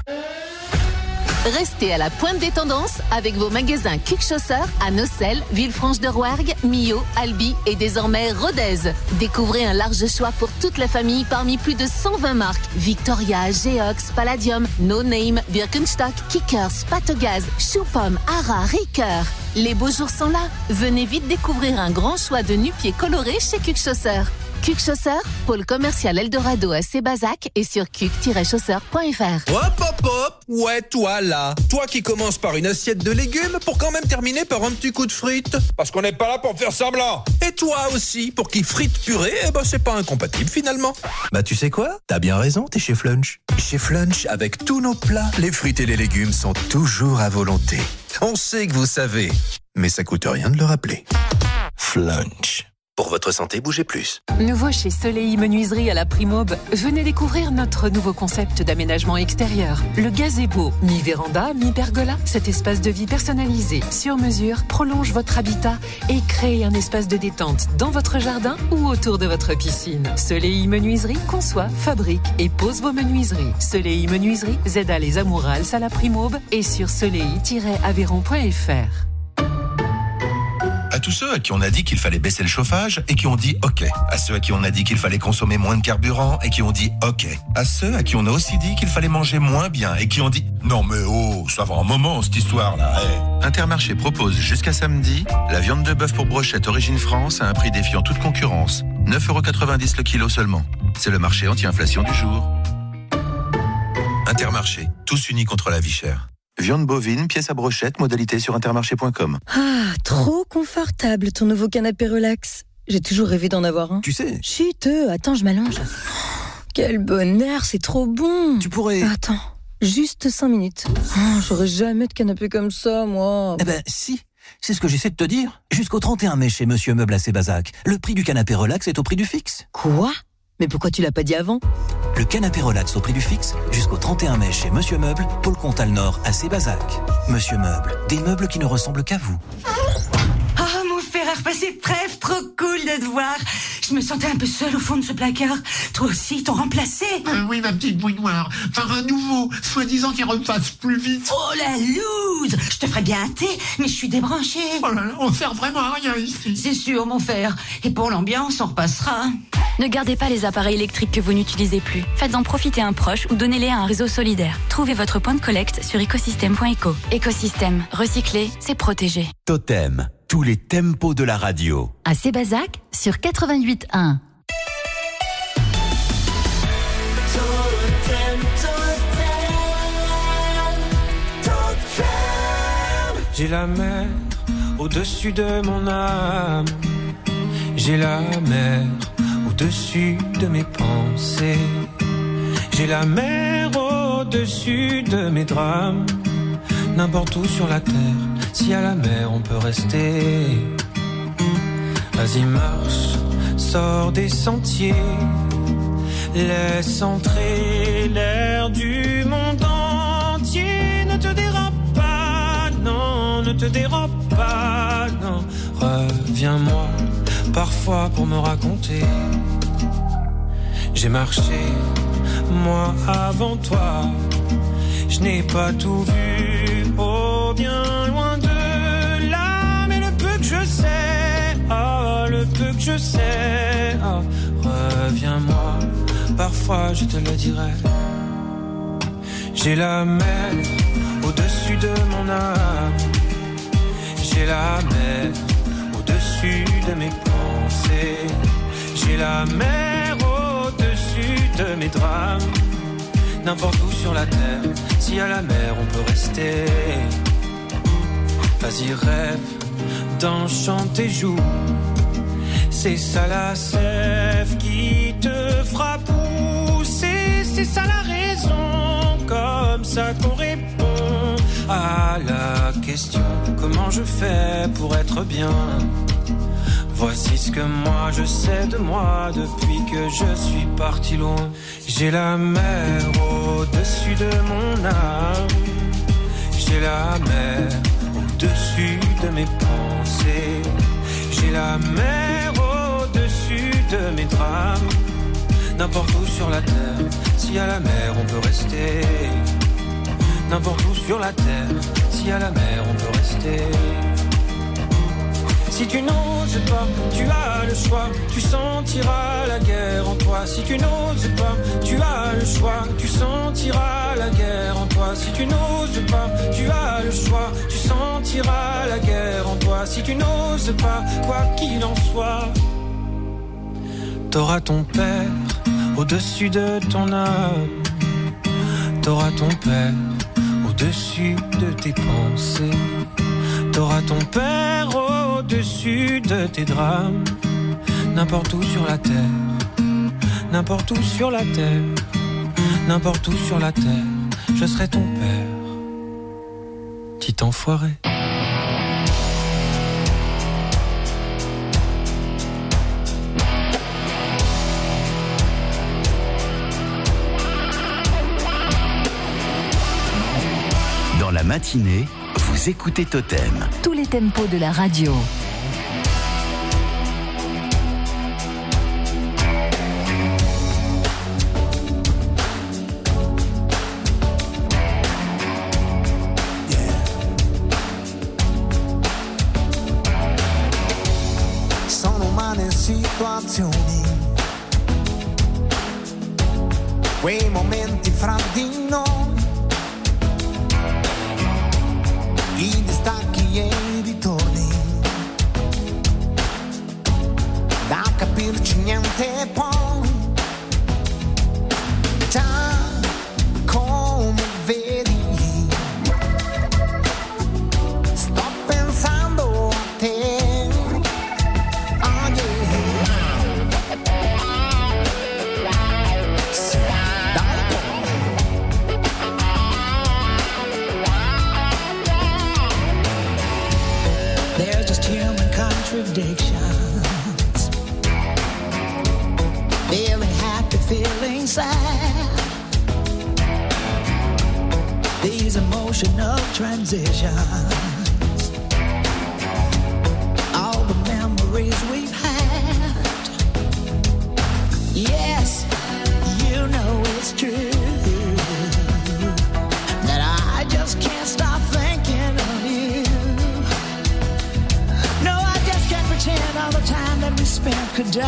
Restez à la pointe des tendances avec vos magasins Cuc Chausseurs à Nocelles, Villefranche-de-Rouergue, Millau, Albi et désormais Rodez. Découvrez un large choix pour toute la famille parmi plus de 120 marques. Victoria, Geox, Palladium, No Name, Birkenstock, Kickers, Patogaz, Choupom, Ara, Ricoeur. Les beaux jours sont là. Venez vite découvrir un grand choix de nu-pieds colorés chez Cuc Chausseurs. Cuc Chausseurs, pôle commercial Eldorado à Sébazac et sur cuc-chausseurs.fr. Hop. Ouais, toi là. Toi qui commences par une assiette de légumes pour quand même terminer par un petit coup de frites. Parce qu'on n'est pas là pour faire semblant. Et toi aussi, pour qui frites purée, c'est pas incompatible finalement. Bah tu sais quoi ? T'as bien raison, t'es chez Flunch. Chez Flunch, avec tous nos plats, les frites et les légumes sont toujours à volonté. On sait que vous savez, mais ça coûte rien de le rappeler. Flunch. Pour votre santé, bougez plus. Nouveau chez Soleil Menuiserie à la Primaube, venez découvrir notre nouveau concept d'aménagement extérieur. Le gazebo, mi-véranda, mi-pergola. Cet espace de vie personnalisé, sur mesure, prolonge votre habitat et crée un espace de détente dans votre jardin ou autour de votre piscine. Soleil Menuiserie conçoit, fabrique et pose vos menuiseries. Soleil Menuiserie, ZA Les Amourals à la Primaube et sur soleil-aveyron.fr. À tous ceux à qui on a dit qu'il fallait baisser le chauffage et qui ont dit OK. À ceux à qui on a dit qu'il fallait consommer moins de carburant et qui ont dit OK. À ceux à qui on a aussi dit qu'il fallait manger moins bien et qui ont dit non mais ça va un moment cette histoire-là. Intermarché propose jusqu'à samedi la viande de bœuf pour brochette Origine France à un prix défiant toute concurrence. 9,90 € le kilo seulement. C'est le marché anti-inflation du jour. Intermarché, tous unis contre la vie chère. Viande bovine, pièce à brochette, modalité sur intermarché.com. Ah, trop confortable ton nouveau canapé relax. J'ai toujours rêvé d'en avoir un. Tu sais. Chut, attends, je m'allonge. Quel bonheur, c'est trop bon. Tu pourrais... Attends, juste 5 minutes. J'aurais jamais de canapé comme ça, moi. Eh ben, si. C'est ce que j'essaie de te dire. Jusqu'au 31 mai chez Monsieur Meuble à Sébazac, le prix du canapé relax est au prix du fixe. Quoi ? Mais pourquoi tu l'as pas dit avant ? Le canapé relax au prix du fixe, jusqu'au 31 mai chez Monsieur Meuble, Pôle Comtal Nord à Sébazac. Monsieur Meuble, des meubles qui ne ressemblent qu'à vous. Oh mon fer à repasser, bref, trop cool de te voir. Je me sentais un peu seule au fond de ce placard. Toi aussi, ils t'ont remplacé. Oui, ma petite bouille noire. Par un nouveau, soi-disant qui repasse plus vite. Oh la loose. Je te ferais bien un thé, mais je suis débranchée. Oh là là, on sert vraiment à rien ici. C'est sûr, mon fer. Et pour l'ambiance, on repassera. Ne gardez pas les appareils électriques que vous n'utilisez plus. Faites-en profiter un proche ou donnez-les à un réseau solidaire. Trouvez votre point de collecte sur écosystème.eco. Écosystème, recycler, c'est protéger. Totem, tous les tempos de la radio. À Sébazac, sur 88.1. J'ai la mer au-dessus de mon âme. J'ai la mer au-dessus de mes pensées. J'ai la mer au-dessus de mes drames. N'importe où sur la terre, si à la mer on peut rester. Vas-y marche, sors des sentiers. Laisse entrer l'air du monde entier. Ne te dérange ne te dérobe pas, non. Reviens-moi, parfois pour me raconter. J'ai marché, moi avant toi. Je n'ai pas tout vu, oh bien loin de là. Mais le peu que je sais, oh le peu que je sais, oh, reviens-moi, parfois je te le dirai. J'ai la mer au-dessus de mon âme. J'ai la mer au-dessus de mes pensées. J'ai la mer au-dessus de mes drames. N'importe où sur la terre, si à la mer on peut rester. Vas-y rêve, danse, chante et joue. C'est ça la sève qui te fera pousser. C'est ça la raison, comme ça qu'on répond à la question. Comment je fais pour être bien? Voici ce que moi je sais de moi depuis que je suis parti loin. J'ai la mer au-dessus de mon âme. J'ai la mer au-dessus de mes pensées. J'ai la mer au-dessus de mes drames. N'importe où sur la terre, si à la mer on peut rester. N'importe où sur la terre, si à la mer on peut rester. Si tu n'oses pas, tu as le choix, tu sentiras la guerre en toi. Si tu n'oses pas, tu as le choix, tu sentiras la guerre en toi. Si tu n'oses pas, tu as le choix, tu sentiras la guerre en toi. Si tu n'oses pas, quoi qu'il en soit, t'auras ton père au-dessus de ton âme. T'auras ton père au-dessus de tes pensées. T'auras ton père au-dessus de tes drames. N'importe où sur la terre, n'importe où sur la terre, n'importe où sur la terre, je serai ton père, petit enfoiré. Dans la matinée, vous écoutez Totem. Tous les tempos de la radio. Sono umane situazioni, quei momenti fra di noi, i distacchi e i ritorni, da capirci niente poi, già come vedi, sto pensando a te. Oh yeah. Sì, there's just human contradictions, feeling happy, feeling sad, these emotional transitions, all the memories we've had. Yes, you know it's true that I just can't stop thinking of you. No, I just can't pretend all the time that we spent could die.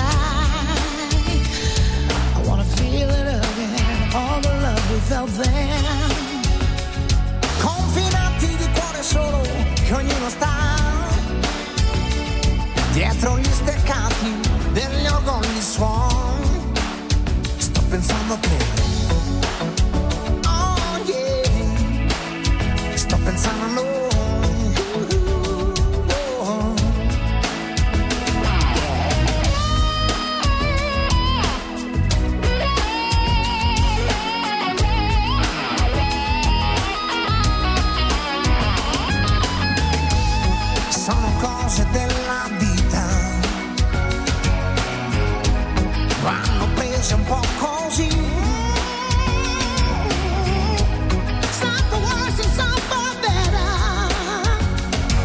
I wanna feel it again, all the love we felt then. Confinati di cuore solo, che ognuno sta dietro gli steccati degli orgogli suon. Sto pensando a te. Oh yeah, sto pensando a noi. Sono cose della vita, vanno prese un po' così. Some for worse and some for better.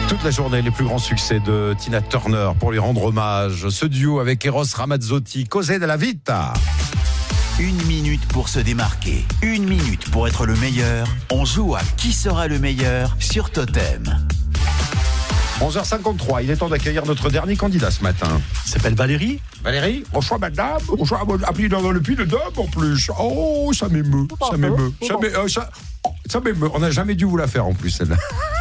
Toute la journée, les plus grands succès de Tina Turner pour lui rendre hommage. Ce duo avec Eros Ramazzotti, Cos'è della vita. 1 minute pour se démarquer, 1 minute pour être le meilleur. On joue à Qui sera le meilleur sur Totem. 11h53, il est temps d'accueillir notre dernier candidat ce matin. Il s'appelle Valérie. Valérie, bonsoir madame. Bonsoir, appelez dans le puits de dame en plus. Oh, ça m'émeut. Ça m'émeut. On n'a jamais dû vous la faire en plus, celle-là.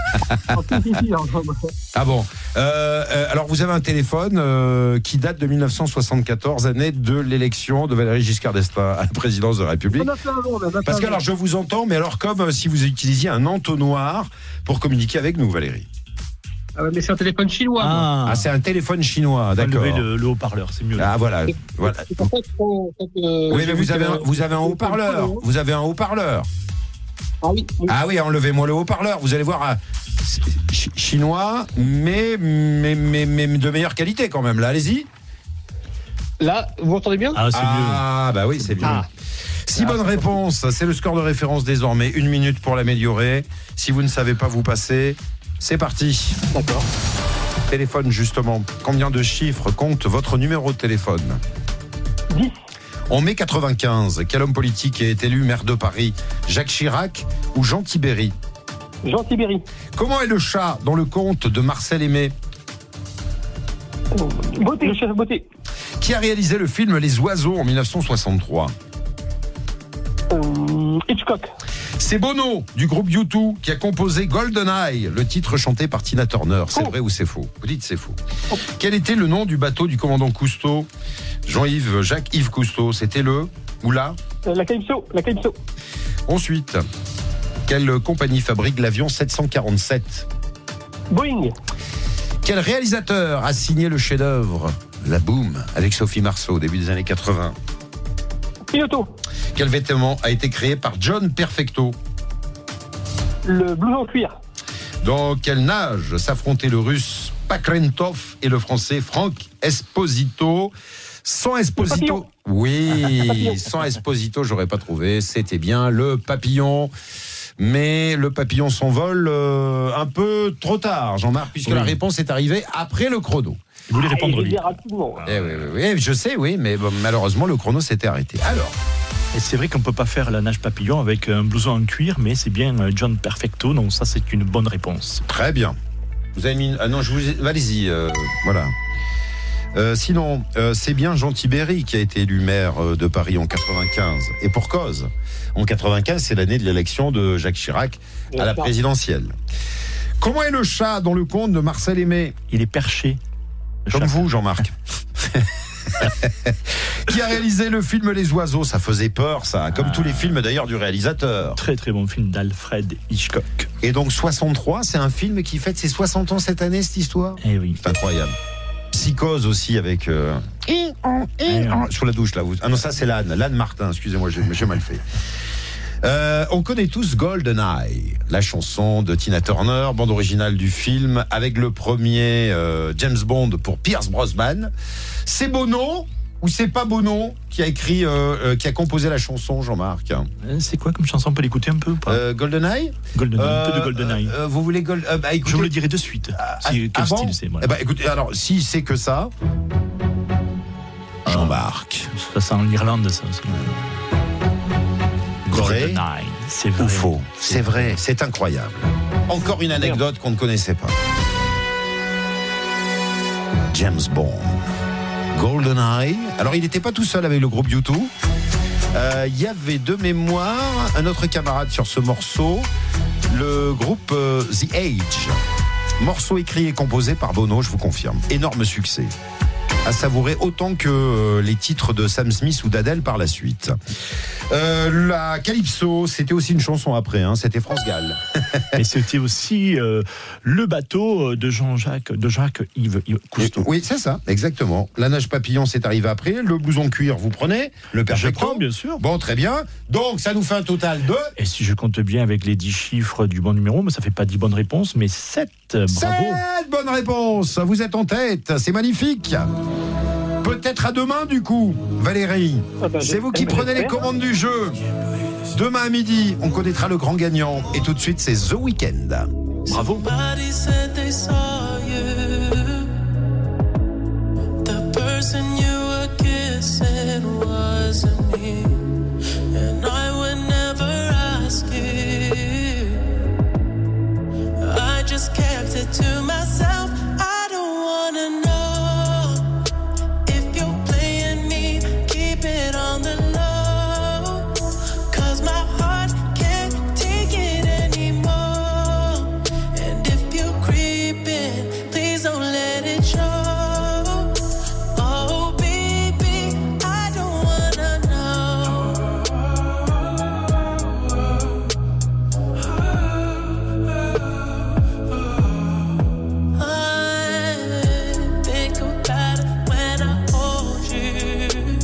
Ah bon. Alors vous avez un téléphone qui date de 1974, année de l'élection de Valéry Giscard d'Estaing à la présidence de la République. Parce que alors je vous entends, mais alors comme si vous utilisiez un entonnoir pour communiquer avec nous, Valérie. Mais c'est un téléphone chinois. Ah, c'est un téléphone chinois, d'accord. Lever le haut-parleur, c'est mieux. Ah voilà. Oui, mais vous avez un haut-parleur. Vous avez un haut-parleur. Ah oui, enlevez-moi le haut-parleur. Vous allez voir, chinois, mais de meilleure qualité quand même. Là, allez-y. Là, vous m'entendez bien ? Ah, c'est mieux. Ah, bah oui, c'est bien. 6 bonnes réponses. C'est le score de référence désormais. 1 minute pour l'améliorer. Si vous ne savez pas, vous passez. C'est parti. D'accord. Téléphone, justement. Combien de chiffres compte votre numéro de téléphone ? 10. En mai 95, quel homme politique est élu maire de Paris ? Jacques Chirac ou Jean Tibéri ? Jean Tibéri. Comment est le chat dans le conte de Marcel Aimé ? Beauté, le chef Beauté. Qui a réalisé le film Les Oiseaux en 1963 ? Hitchcock. C'est Bono du groupe U2 qui a composé GoldenEye, le titre chanté par Tina Turner. C'est vrai ou c'est faux ? Vous dites c'est faux. Quel était le nom du bateau du commandant Cousteau ? Jacques-Yves Cousteau, c'était le ou la ? La Calypso. Ensuite, quelle compagnie fabrique l'avion 747 ? Boeing. Quel réalisateur a signé le chef-d'œuvre La Boom avec Sophie Marceau au début des années 80 ? Piloto. Quel vêtement a été créé par John Perfecto ? Le blouson en cuir. Dans quelle nage s'affrontaient le russe Pakrentov et le français Franck Esposito ? Sans Esposito. Oui, sans Esposito, j'aurais pas trouvé. C'était bien le papillon. Mais le papillon s'envole un peu trop tard, Jean-Marc, puisque la réponse est arrivée après le chrono. Vous voulez répondre lui ? Rapidement. Oui, je sais, oui, mais bon, malheureusement, le chrono s'était arrêté. Alors. Et c'est vrai qu'on ne peut pas faire la nage papillon avec un blouson en cuir, mais c'est bien John Perfecto, donc ça, c'est une bonne réponse. Très bien. Vous avez mis... Ah non, allez-y, voilà. Sinon, c'est bien Jean Tibéri qui a été élu maire de Paris en 95. Et pour cause. En 95, c'est l'année de l'élection de Jacques Chirac à la présidentielle. Comment est le chat dans le conte de Marcel Aimé ? Il est perché. Comme vous, Jean-Marc. Qui a réalisé le film Les Oiseaux ? Ça faisait peur, ça. Comme tous les films d'ailleurs du réalisateur. Très très bon film d'Alfred Hitchcock. Et donc 63, c'est un film qui fête ses 60 ans cette année, cette histoire ? Eh oui. C'est incroyable. Psychose aussi avec... Sous la douche là. Ah non, ça c'est l'âne Martin, excusez-moi, j'ai mal fait. On connaît tous GoldenEye, la chanson de Tina Turner, bande originale du film, avec le premier James Bond pour Pierce Brosnan. C'est Bono ou c'est pas Bono qui a écrit, qui a composé la chanson, Jean-Marc ? C'est quoi comme chanson ? On peut l'écouter un peu ou pas ? GoldenEye ? Un peu de GoldenEye. Vous voulez écoutez, je vous le dirai de suite. Quel style c'est ? Voilà. Écoutez, alors si c'est que ça, Jean-Marc. Ça sent l'Irlande, ça. Vrai c'est vrai. Ou faux ? C'est vrai, c'est incroyable. Encore une anecdote qu'on ne connaissait pas. James Bond, GoldenEye. Alors il n'était pas tout seul avec le groupe U2. Il y avait de mémoire un autre camarade sur ce morceau, le groupe The Age. Morceau écrit et composé par Bono, je vous confirme. Énorme succès. À savourer autant que les titres de Sam Smith ou d'Adèle par la suite. La Calypso, c'était aussi une chanson après, c'était France Gall. Et c'était aussi le bateau de Jacques-Yves Cousteau. Oui, c'est ça, exactement. La nage papillon, c'est arrivé après. Le blouson cuir, vous prenez. Le Perfecto. Je prends, bien sûr. Bon, très bien. Donc, ça nous fait un total de... Et si je compte bien avec les 10 chiffres du bon numéro, mais ça fait pas 10 bonnes réponses, mais 7. Bravo. 7 bonnes réponses. Vous êtes en tête. C'est magnifique. Peut-être à demain, du coup, Valérie. C'est vous qui prenez les commandes du jeu. Demain à midi, on connaîtra le grand gagnant. Et tout de suite, c'est The Weeknd. Bravo. Somebody said they saw you. The person you were kissing wasn't me. And I would never ask you. I just kept it to myself. I don't wanna know if you're playing me. Keep it on the low, 'cause my heart can't take it anymore. And if you're creeping, please don't let it show. Oh baby, I don't wanna know. I think about it when I hold you.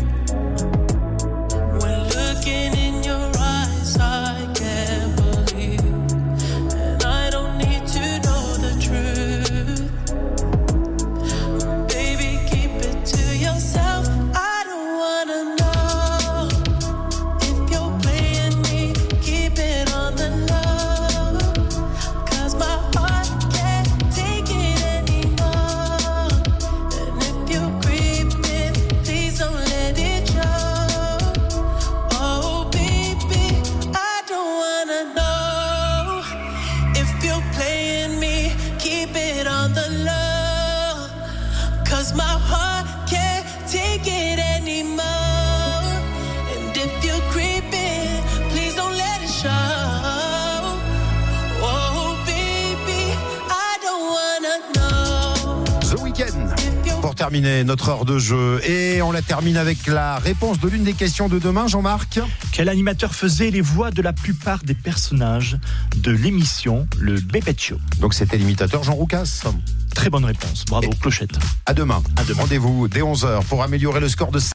When looking in your eyes, I can't believe. And I don't need to know the truth. Baby, keep it to yourself. I don't wanna know if you're playing me. Keep it on the low, 'cause my heart can't take it anymore. And if you're creeping, please don't let it show. Oh baby, I don't wanna know if you're playing me. Keep it on the low, 'cause my heart can't take it anymore. And if you're creeping, please don't let it show. Oh baby, I don't wanna know. The Weeknd pour terminer notre heure de jeu. Et on la termine avec la réponse de l'une des questions de demain, Jean-Marc. Quel animateur faisait les voix de la plupart des personnages de l'émission Le Bébé Show? Donc c'était l'imitateur Jean Roucas. Très bonne réponse. Bravo, Clochette. À demain. À demain. Rendez-vous dès 11h pour améliorer le score de